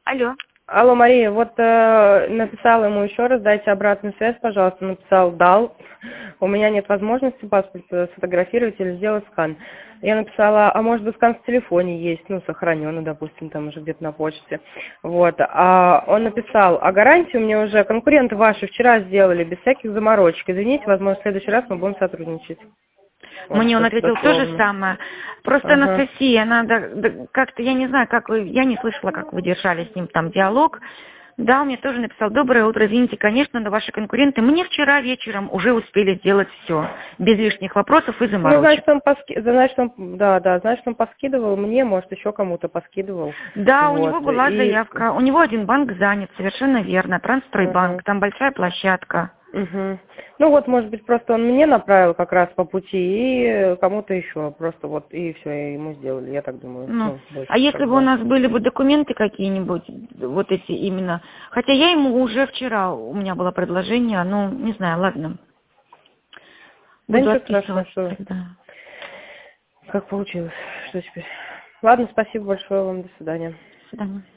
Алло. Алло, Мария, вот написала ему еще раз, дайте обратную связь, пожалуйста. Написал, дал. У меня нет возможности паспорт сфотографировать или сделать скан. Я написала, а может быть скан в телефоне есть, ну, сохраненный, допустим, там уже где-то на почте. Вот. А он написал, а гарантию мне уже конкуренты ваши вчера сделали, без всяких заморочек. Извините, возможно, в следующий раз мы будем сотрудничать. Вот, Мне он ответил то же самое. Просто Ага. Анастасия, надо как-то, я не знаю, как вы, я не слышала, как вы держали с ним там диалог. Да, он мне тоже написал: доброе утро, извините, конечно, но ваши конкуренты мне вчера вечером уже успели сделать все, без лишних вопросов и Ну, заморочек. значит, он поскидывал мне, может, еще кому-то поскидывал. Да, у него Вот. была И... заявка, у него один банк занят, совершенно верно, Трансстройбанк, там большая площадка. Угу. Ну вот, может быть, просто он мне направил как раз по пути и кому-то еще. Просто вот, и все, ему сделали, я так думаю. Ну, Ну, больше а если как бы у бы. нас были бы документы какие-нибудь, вот эти именно, хотя я ему уже вчера, у меня было предложение, ну, не знаю, ладно. Да Буду ничего страшного, отписываться что тогда. как получилось. Что теперь? Ладно, спасибо большое вам, до свидания. До свидания.